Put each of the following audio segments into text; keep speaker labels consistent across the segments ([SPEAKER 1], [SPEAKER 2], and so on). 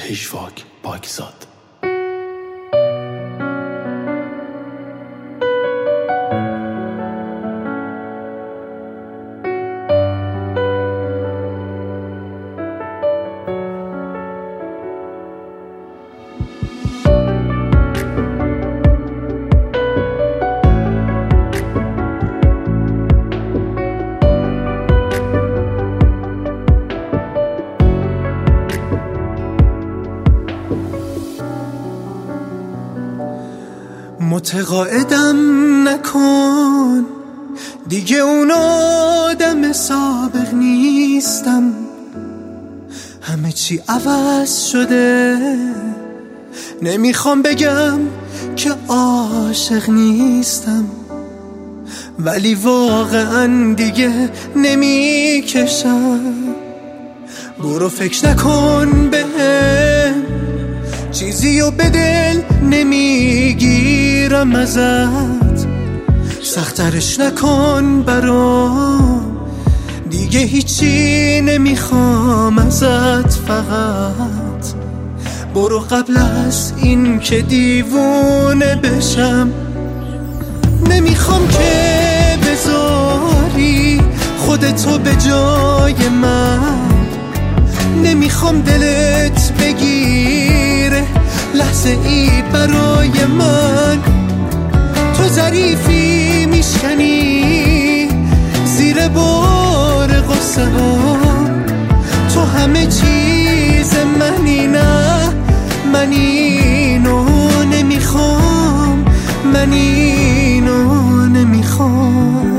[SPEAKER 1] پژواک پاکزاد.
[SPEAKER 2] متقاعدم نکن دیگه اون آدم سابق نیستم، همه چی عوض شده. نمیخوام بگم که عاشق نیستم، ولی واقعا دیگه نمیکشم. برو فکر نکن بهم، چیزیو به دل نمیگیرم ازت. سخترش نکن برام، دیگه هیچی نمیخوام ازت. فقط برو قبل از این که دیوونه بشم. نمیخوام که بذاری خودتو به جای من، نمیخوام دلت بگیره لحظه ای برای من. تو ظریفی میشکنی زیر بار غصه هم، تو همه چیز منی. نه من اینو نمیخوام، من اینو نمیخوام.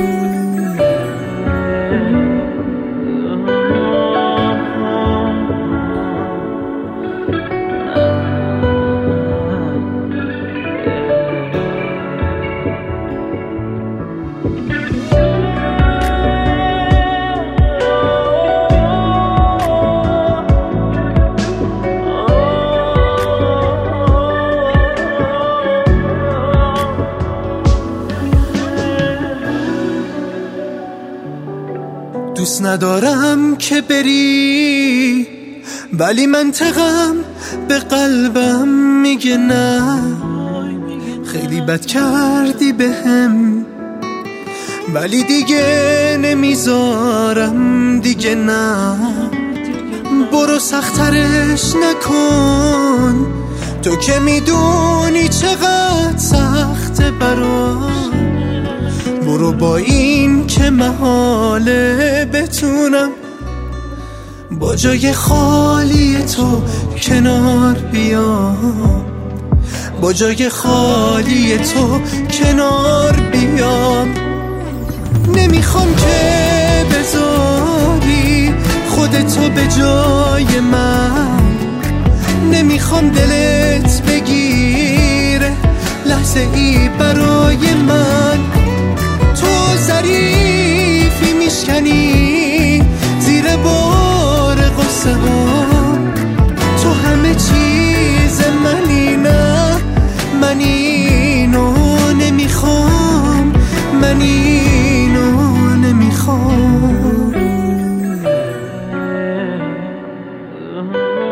[SPEAKER 2] دوست ندارم که بری، ولی منطقم به قلبم میگه نه. خیلی بد کردی بهم، ولی دیگه نمیذارم دیگه. نه برو سخترش نکن، تو که میدونی چقدر سخته برام. برو با این که محاله بتونم با جای خالی تو کنار بیام، با جای خالی تو کنار بیام. نمیخوام که بذاری خودتو به جای من، نمیخوام دلت بگیره لحظه ای برای من. تو ظریفی میشکنی زیر بار غصه هم، تو همه چیز منی. نه من اینو نمیخوام، من اینو نمیخوام.